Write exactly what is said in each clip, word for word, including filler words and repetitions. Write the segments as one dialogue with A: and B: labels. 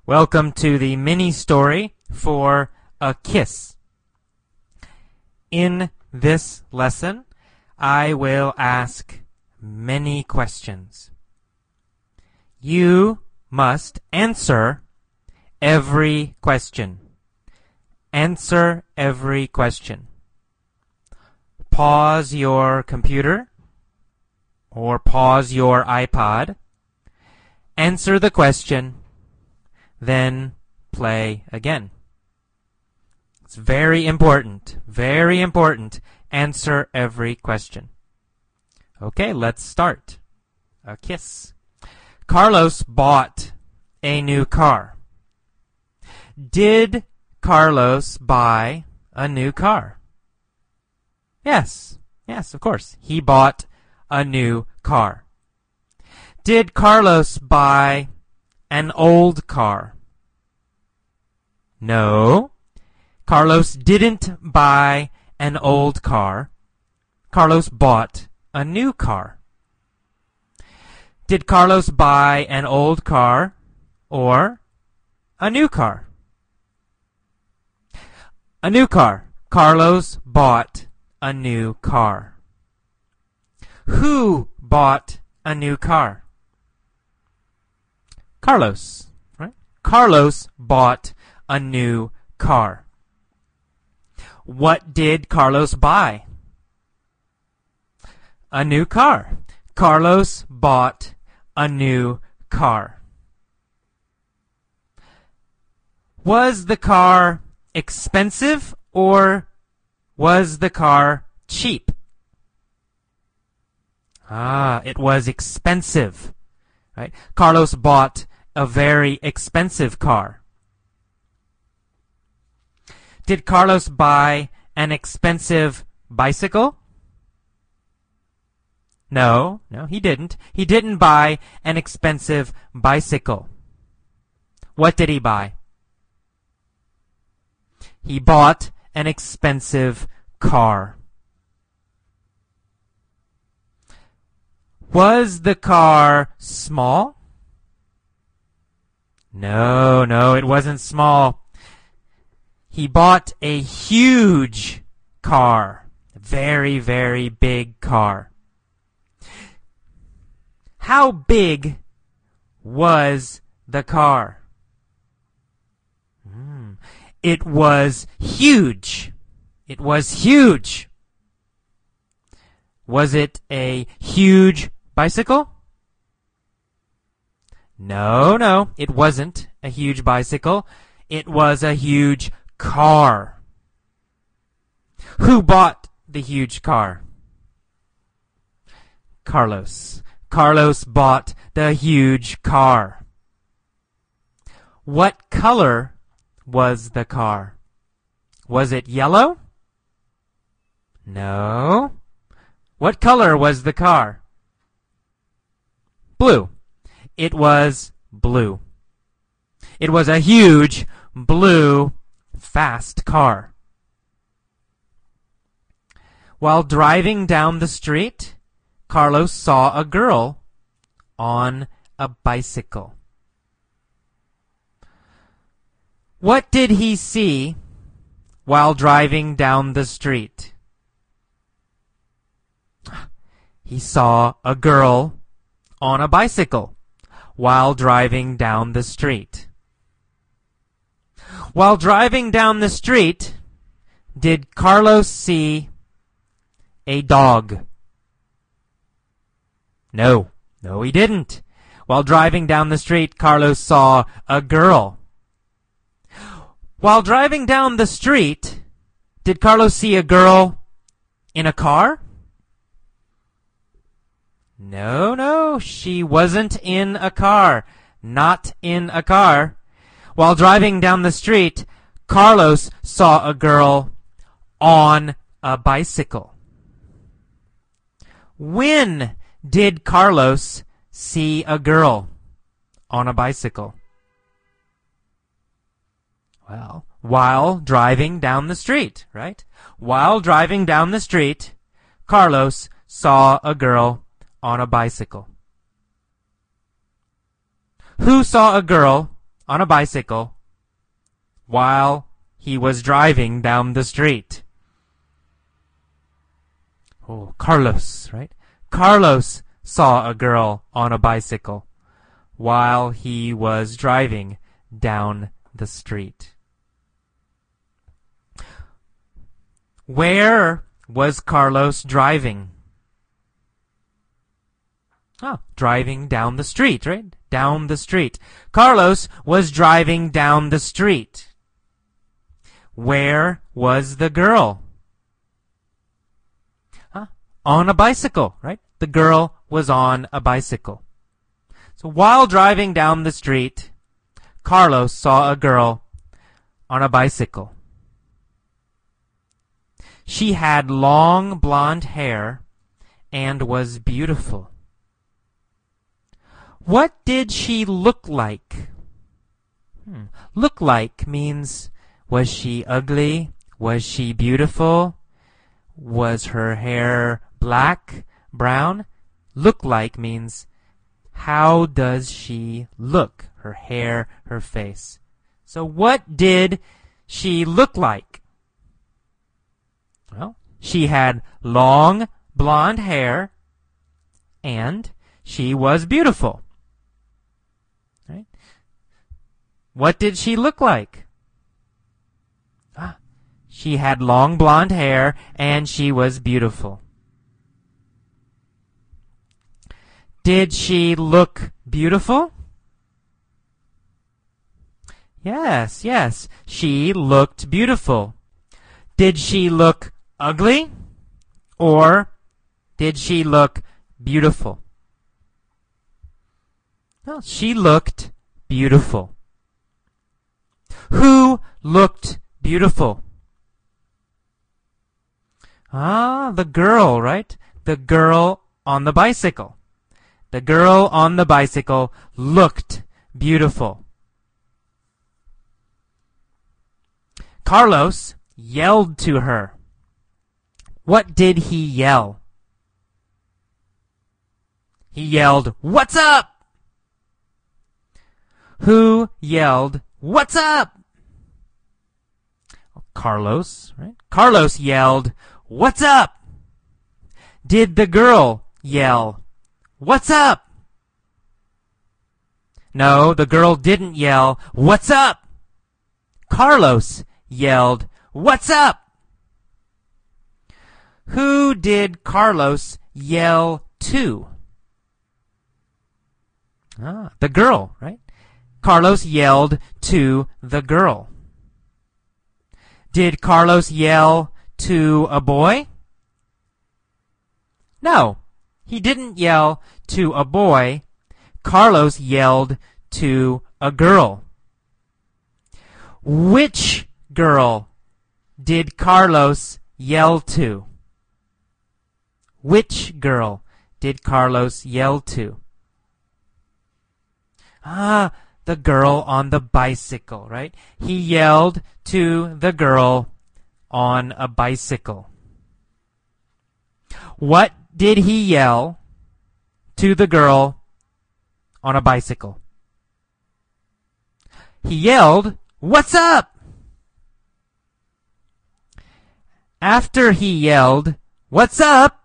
A: Welcome to the mini story for A Kiss. In this lesson, I will ask many questions. You must answer every question. Answer every question. Pause your computer or pause your iPod. Answer the question. Then play again. It's very important, very important. Answer every question. Okay, let's start. A kiss. Carlos bought a new car. Did Carlos buy a new car? Yes, yes, of course. He bought a new car. Did Carlos buy an old car? No. Carlos didn't buy an old car. Carlos bought a new car. Did Carlos buy an old car or a new car? A new car. Carlos bought a new car. Who bought a new car? Carlos, right? Carlos bought a new car. What did Carlos buy? A new car. Carlos bought a new car. Was the car expensive or was the car cheap? Ah, it was expensive, right? Carlos bought a very expensive car. Did Carlos buy an expensive bicycle? No, no, he didn't. He didn't buy an expensive bicycle. What did he buy? He bought an expensive car. Was the car small? No, no, it wasn't small. He bought a huge car. Very, very big car. How big was the car? Mm, it was huge. It was huge. Was it a huge bicycle? No, no, it wasn't a huge bicycle. It was a huge car. Who bought the huge car? Carlos. Carlos bought the huge car. What color was the car? Was it yellow? No. What color was the car? Blue. It was blue. It was a huge, blue, fast car. While driving down the street, Carlos saw a girl on a bicycle. What did he see while driving down the street? He saw a girl on a bicycle while driving down the street. While driving down the street, did Carlos see a dog? No, no he didn't. While driving down the street, Carlos saw a girl. While driving down the street, did Carlos see a girl in a car? No, no, she wasn't in a car. Not in a car. While driving down the street, Carlos saw a girl on a bicycle. When did Carlos see a girl on a bicycle? Well, while driving down the street, right? While driving down the street, Carlos saw a girl on a bicycle. Who saw a girl on a bicycle while he was driving down the street. Oh, Carlos, right? Carlos saw a girl on a bicycle while he was driving down the street. Where was Carlos driving? Oh, driving down the street, right? Down the street. Carlos was driving down the street. Where was the girl? Huh? On a bicycle, right? The girl was on a bicycle. So while driving down the street, Carlos saw a girl on a bicycle. She had long blonde hair and was beautiful. What did she look like? Hmm. Look like means, was she ugly? Was she beautiful? Was her hair black, brown? Look like means, how does she look? Her hair, her face. So what did she look like? Well, she had long blonde hair and she was beautiful. Right? What did she look like? Ah, she had long blonde hair and she was beautiful. Did she look beautiful? Yes, yes, she looked beautiful. Did she look ugly? Or did she look beautiful? Well, she looked beautiful. Who looked beautiful? Ah, the girl, right? The girl on the bicycle. The girl on the bicycle looked beautiful. Carlos yelled to her. What did he yell? He yelled, "What's up?" Who yelled, "What's up?" Carlos, right? Carlos yelled, "What's up?" Did the girl yell, "What's up?" No, the girl didn't yell, "What's up?" Carlos yelled, "What's up?" Who did Carlos yell to? Ah, the girl, right? Carlos yelled to the girl. Did Carlos yell to a boy? No, he didn't yell to a boy. Carlos yelled to a girl. Which girl did Carlos yell to? Which girl did Carlos yell to? Ah, the girl on the bicycle, right? He yelled to the girl on a bicycle. What did he yell to the girl on a bicycle? He yelled, "What's up?" After he yelled, "What's up?"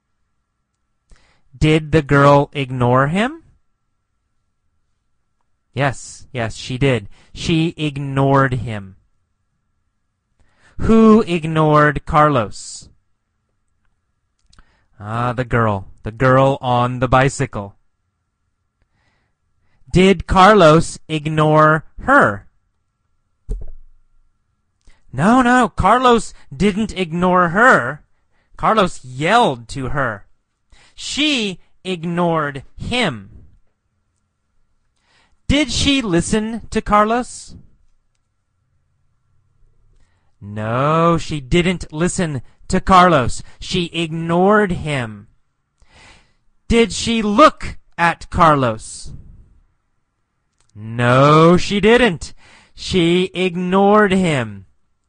A: did the girl ignore him? Yes, yes, she did. She ignored him. Who ignored Carlos? Ah, the girl. The girl on the bicycle. Did Carlos ignore her? No, no, Carlos didn't ignore her. Carlos yelled to her. She ignored him. Did she listen to Carlos? No, she didn't listen to Carlos. She ignored him. Did she look at Carlos? No, she didn't. She ignored him.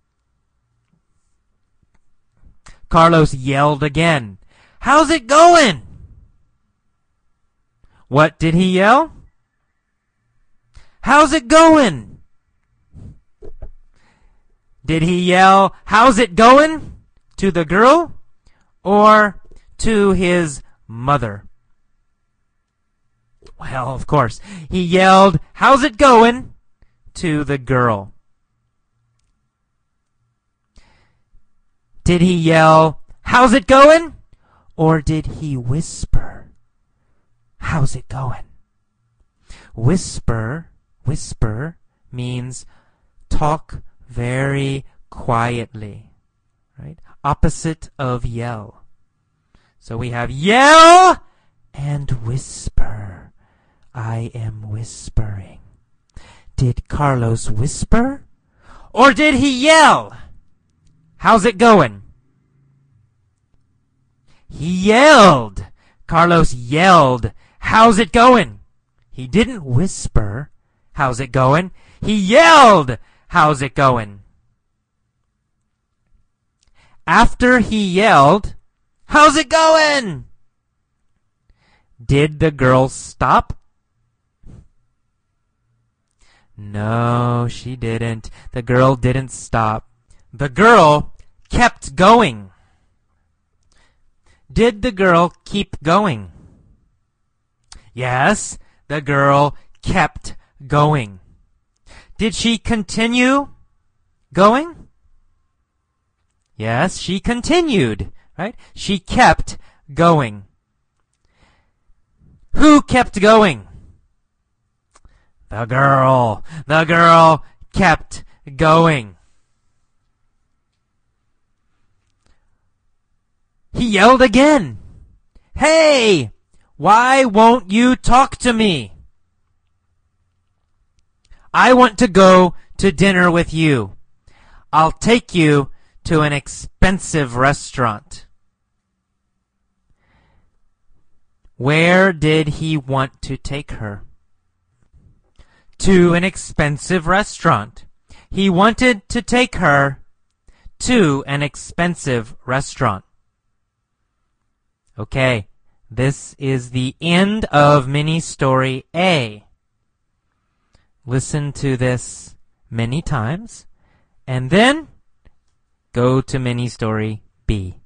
A: Carlos yelled again. "How's it going?" What did he yell? how's it going? Did he yell, how's it going? To the girl or to his mother? Well, of course, he yelled, how's it going? To the girl. Did he yell, how's it going? Or did he whisper, how's it going? Whisper, whisper means talk very quietly, right? Opposite of yell. So we have yell and whisper. I am whispering. Did Carlos whisper? Or did he yell? How's it going? He yelled. Carlos yelled. How's it going? He didn't whisper. How's it going? He yelled. How's it going? After he yelled, how's it going? Did the girl stop? No, she didn't. The girl didn't stop. The girl kept going. Did the girl keep going? Yes, the girl kept going. Did she continue going? Yes, she continued, right? She kept going. Who kept going? The girl. The girl kept going. He yelled again. Hey, why won't you talk to me? I want to go to dinner with you. I'll take you to an expensive restaurant. Where did he want to take her? To an expensive restaurant. He wanted to take her to an expensive restaurant. Okay, this is the end of mini story A. Listen to this many times, and then go to mini story B.